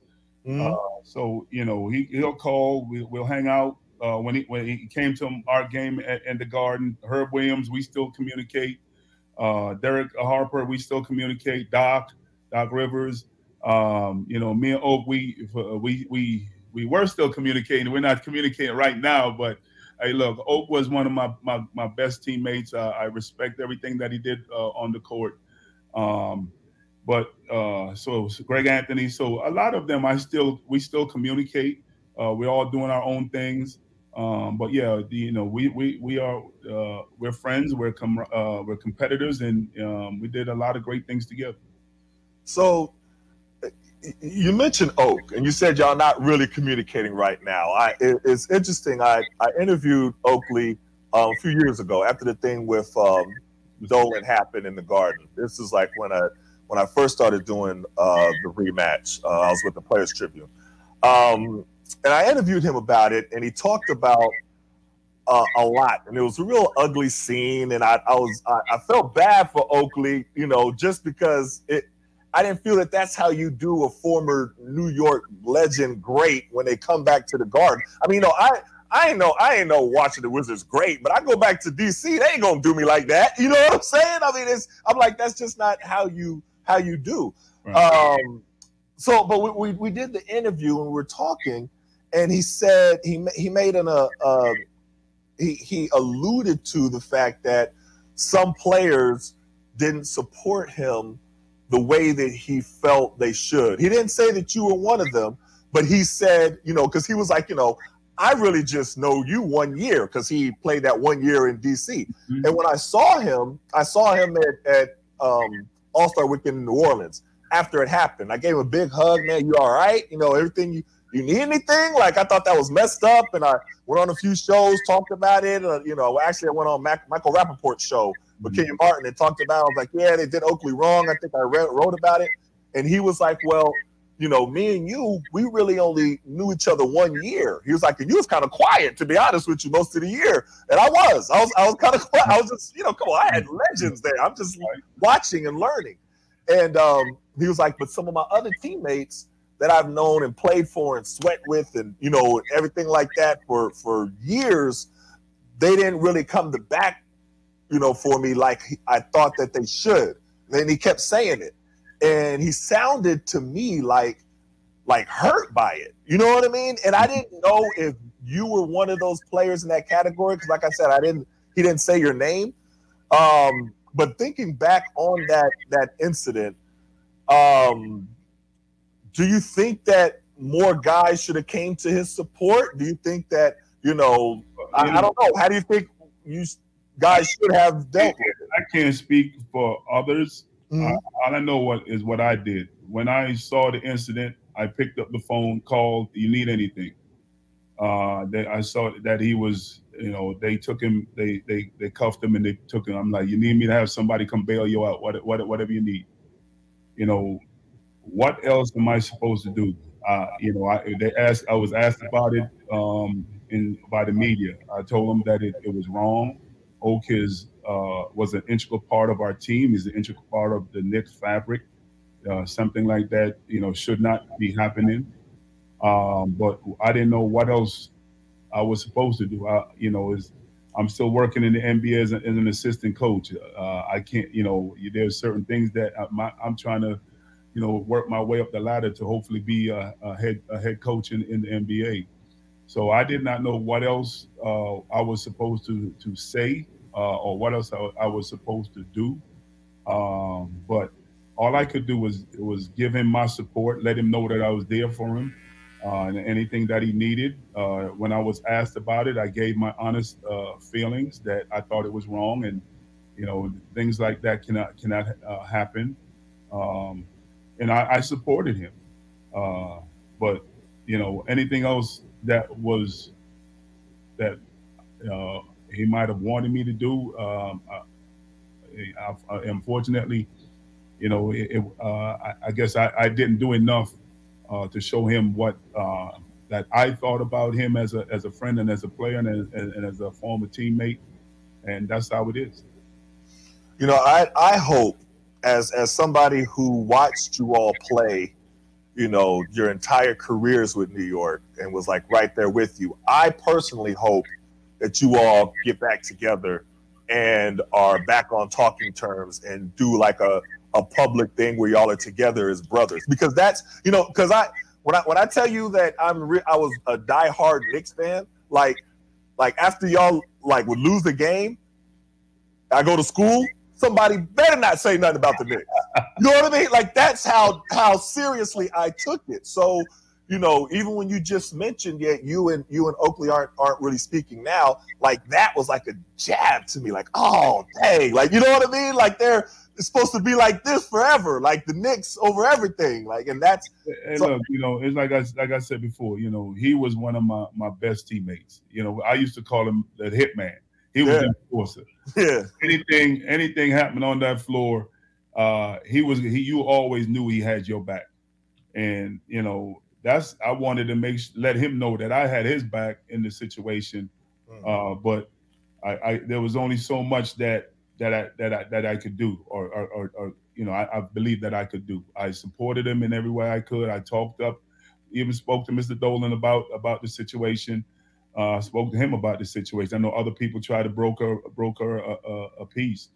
So, he'll call, we'll hang out. When he came to our game in the Garden, Herb Williams, we still communicate. Derek Harper, we still communicate. Doc Rivers, me and Oak, we were still communicating. We're not communicating right now, but hey, look, Oak was one of my best teammates. I respect everything that he did on the court. So Greg Anthony. So a lot of them, we still communicate. We're all doing our own things. But yeah, we're friends. We're competitors, and we did a lot of great things together. So you mentioned Oak, and you said y'all not really communicating right now. It's interesting. I interviewed Oakley a few years ago after the thing with Dolan happened in the Garden. This is like when I first started doing the rematch. I was with the Players Tribune, and I interviewed him about it, and he talked about a lot, and it was a real ugly scene, and I felt bad for Oakley, just because I didn't feel that that's how you do a former New York legend great when they come back to the Garden. I mean, I ain't know watching the Wizards great, but I go back to DC, they ain't gonna do me like that. You know what I'm saying? I mean, I'm like, that's just not how you do. Right. But we did the interview and we were talking, and he said he made he alluded to the fact that some players didn't support him the way that he felt they should. He didn't say that you were one of them, but he said, because he was like, I really just know you 1 year because he played that 1 year in DC. Mm-hmm. And when I saw him at All-Star Weekend in New Orleans after it happened. I gave him a big hug, man. You all right? Everything you need anything? Like, I thought that was messed up. And I went on a few shows, talked about it. Actually I went on Michael Rappaport's show with Kenyon Martin and talked about it. I was like, yeah, they did Oakley wrong. I think I wrote about it. And he was like, well, me and you, we really only knew each other 1 year. He was like, and you was kind of quiet, to be honest with you, most of the year. And I was kind of quiet. I was just, come on, I had legends there. I'm just watching and learning. And he was like, but some of my other teammates that I've known and played for and sweat with and, everything like that for years, they didn't really come to back, for me like I thought that they should. And he kept saying it. And he sounded to me like hurt by it. You know what I mean? And I didn't know if you were one of those players in that category. Because like I said, he didn't say your name. But thinking back on that incident, do you think that more guys should have came to his support? Do you think that, I don't know. How do you think you guys should have dealt with it? I can't speak for others. Mm-hmm. All I know what I did. When I saw the incident, I picked up the phone, called, "You need anything?" I saw that he was, they took him, they cuffed him and they took him. I'm like, "You need me to have somebody come bail you out? Whatever you need." What else am I supposed to do? I was asked about it by the media. I told them that it was wrong. Oak was an integral part of our team. He's an integral part of the Knicks fabric. Something like that, should not be happening. But I didn't know what else I was supposed to do. I'm still working in the NBA as an assistant coach. I can't, there's certain things that I'm trying to, work my way up the ladder to hopefully be a head coach in the NBA. So I did not know what else I was supposed to say or what else I was supposed to do. But all I could do was give him my support, let him know that I was there for him, and anything that he needed. When I was asked about it, I gave my honest feelings that I thought it was wrong, and things like that cannot happen. And I supported him. But anything else that he might have wanted me to do, unfortunately, I guess I didn't do enough to show him what that I thought about him as a friend and as a player and as a former teammate, and that's how it is. I hope as somebody who watched you all play, your entire careers with New York and was like right there with you, I personally hope that you all get back together and are back on talking terms and do like a public thing where y'all are together as brothers. Because that's, because when I tell you that I was a diehard Knicks fan, like after y'all would lose the game, I go to school, somebody better not say nothing about the Knicks. You know what I mean? Like, that's how seriously I took it. So, even when you just mentioned you and Oakley aren't really speaking now, like that was like a jab to me, like, oh dang, like, you know what I mean? Like it's supposed to be like this forever, like the Knicks over everything. Like, and that's look, it's like I said before, he was one of my best teammates. I used to call him the hitman. He was the enforcer. Yeah. Anything happened on that floor, you always knew he had your back. And, you know, I wanted to let him know that I had his back in the situation. But there was only so much that I could do, or you know, I believe that I could do. I supported him in every way I could. I even spoke to Mr. Dolan about the situation. Spoke to him about the situation. I know other people try to broker a peace,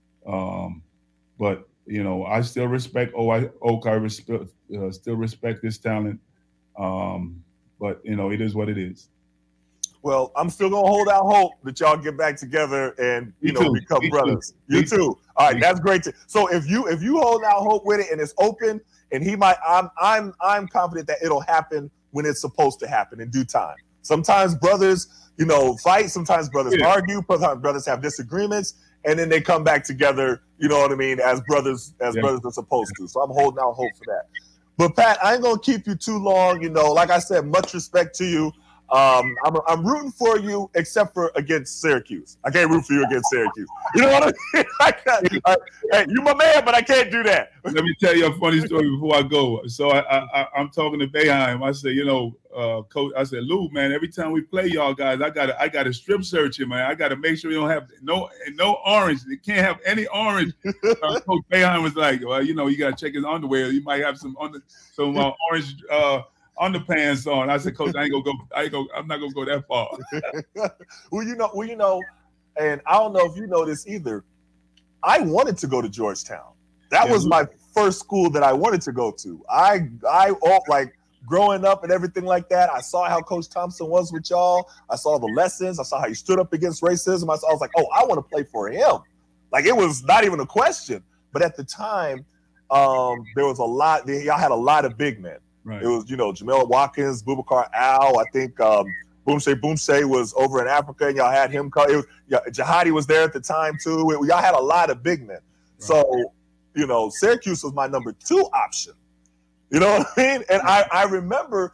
but you know, I still respect Oak. I still respect his talent, but you know, it is what it is. Well, I'm still gonna hold out hope that y'all get back together and become brothers. You too. All right, that's great. So if you hold out hope with it and it's open, and he might, I'm confident that it'll happen when it's supposed to happen in due time. Sometimes brothers, you know, fight. Sometimes brothers argue. Sometimes brothers have disagreements, and then they come back together. You know what I mean? As brothers are supposed to. So I'm holding out hope for that. But Pat, I ain't gonna keep you too long. You know, like I said, much respect to you. I'm rooting for you, except for against Syracuse. I can't root for you against Syracuse. You know what I mean? Hey, you my man, but I can't do that. Let me tell you a funny story before I go. So I'm talking to Boeheim. I said, you know, Coach, I said, Lou, man, every time we play y'all guys, I gotta strip search you, man. I gotta make sure you don't have no orange. You can't have any orange. Coach Boeheim was like, well, you know, you gotta check his underwear. You might have some orange underpants on. I said, Coach, I'm not gonna go that far. Well, you know, and I don't know if you know this either. I wanted to go to Georgetown. That was my first school that I wanted to go to. I like growing up and everything like that. I saw how Coach Thompson was with y'all. I saw the lessons. I saw how he stood up against racism. I was like, oh, I want to play for him. Like, it was not even a question. But at the time, there was y'all had a lot of big men. Right. It was, you know, Jamel Watkins, Boubacar Al. I think Boomshay was over in Africa, and y'all had him come. Jihadi was there at the time too. Y'all had a lot of big men. Right. So, you know, Syracuse was my number 2 option. You know what I mean? And I remember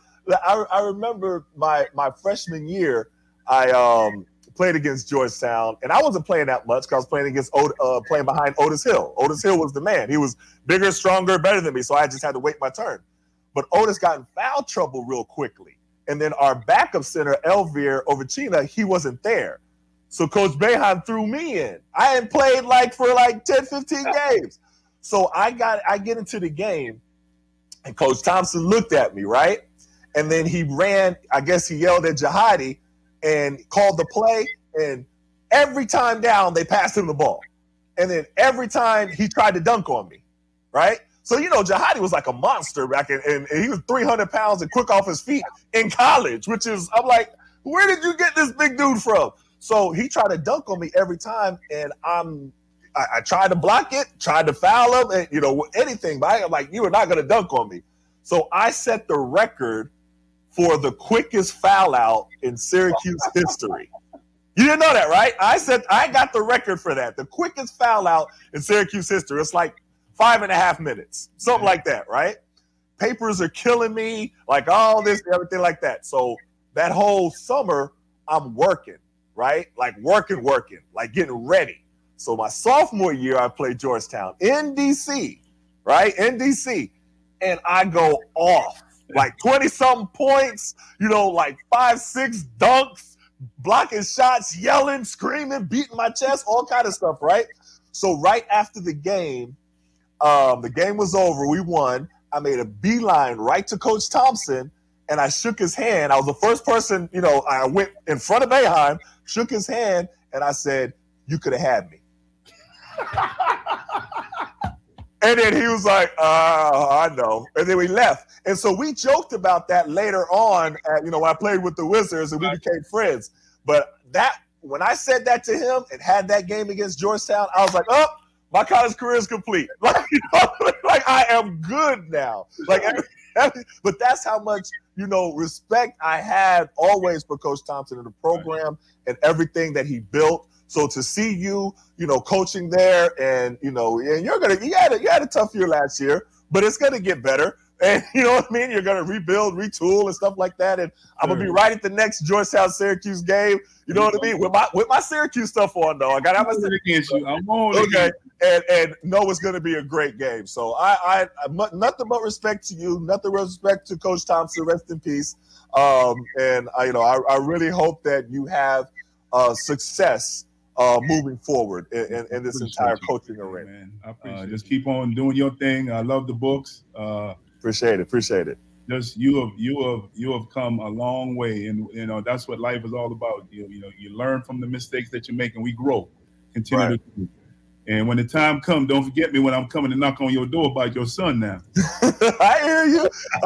my freshman year, I played against Georgetown, and I wasn't playing that much because I was playing behind Otis Hill. Otis Hill was the man. He was bigger, stronger, better than me, so I just had to wait my turn. But Otis got in foul trouble real quickly. And then our backup center, Elvir Ovechina, he wasn't there. So Coach Boeheim threw me in. I hadn't played for 10, 15 games. So I get into the game, and Coach Thompson looked at me, right? And then he ran, I guess he yelled at Jihadi and called the play. And every time down, they passed him the ball. And then every time he tried to dunk on me, right? So, you know, Jihadi was like a monster back and he was 300 pounds and quick off his feet in college, I'm like, where did you get this big dude from? So he tried to dunk on me every time, and I tried to block it, tried to foul him, and, you know, anything. But I'm like, you are not going to dunk on me. So I set the record for the quickest foul out in Syracuse history. You didn't know that, right? I got the record for that. The quickest foul out in Syracuse history. It's like 5.5 minutes, something like that, right? Papers are killing me, like all this, everything like that. So that whole summer, I'm working, right? Like working, like getting ready. So my sophomore year, I played Georgetown in DC, right? In DC. And I go off, like 20-something points, you know, like 5-6 dunks, blocking shots, yelling, screaming, beating my chest, all kind of stuff, right? So right after the game was over. We won. I made a beeline right to Coach Thompson, and I shook his hand. I was the first person, you know, I went in front of Boeheim, shook his hand, and I said, you could have had me. And then he was like, I know. And then we left. And so we joked about that later on, when I played with the Wizards and we became friends. But when I said that to him and had that game against Georgetown, I was like, oh, my college career is complete. Like I am good now. But that's how much, respect I had always for Coach Thompson and the program and everything that he built. So to see you, coaching there and, and you had a tough year last year, but it's going to get better. And you know what I mean? You're going to rebuild, retool, and stuff like that. And I'm going to be right at the next Georgetown-Syracuse game. You know what I mean? With my Syracuse stuff on, though. I got to have my Syracuse against you. I'm on okay. And know it's going to be a great game. So I nothing but respect to you. Nothing but respect to Coach Thompson. Rest in peace. And I really hope that you have success moving forward in this entire coaching arena. Man, I appreciate just keep on doing your thing. I love the books. Appreciate it. Just you have come a long way, and that's what life is all about. You learn from the mistakes that you make, and we grow. Continue to do. And when the time comes, don't forget me when I'm coming to knock on your door about your son now. I hear you.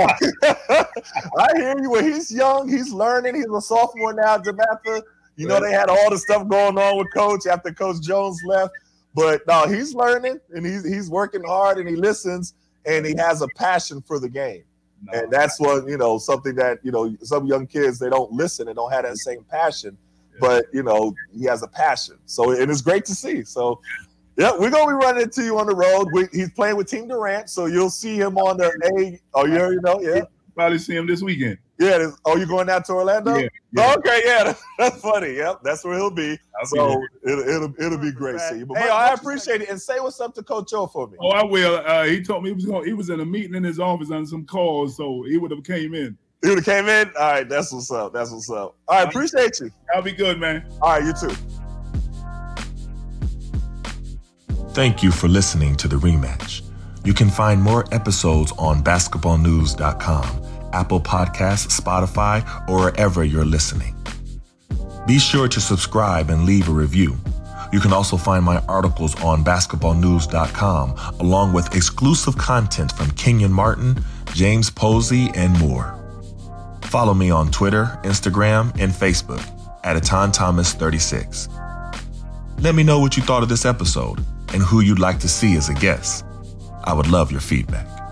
I hear you. When he's young, he's learning. He's a sophomore now, DeMatha. You know, they had all the stuff going on with Coach after Coach Jones left. But no, he's learning, and he's working hard, and he listens, and he has a passion for the game. No. And that's what, something that, some young kids, they don't listen and don't have that same passion. Yeah. But, he has a passion. So, and it's great to see. So, yeah, we're going to be running into you on the road. He's playing with Team Durant, so you'll see him on the A. Oh, you already know? Yeah. Probably see him this weekend. Yeah. You going down to Orlando? Yeah. Okay, yeah. That's funny. Yep, that's where he'll be. So it'll be great to see you. But hey, I appreciate it. And say what's up to Coach O for me. Oh, I will. He told me he was in a meeting in his office on some calls, so he would have came in. He would have came in? All right, that's what's up. All right, appreciate you. I'll be good, man. All right, you too. Thank you for listening to The Rematch. You can find more episodes on basketballnews.com, Apple Podcasts, Spotify, or wherever you're listening. Be sure to subscribe and leave a review. You can also find my articles on basketballnews.com, along with exclusive content from Kenyon Martin, James Posey, and more. Follow me on Twitter, Instagram, and Facebook at AtonThomas36. Let me know what you thought of this episode and who you'd like to see as a guest. I would love your feedback.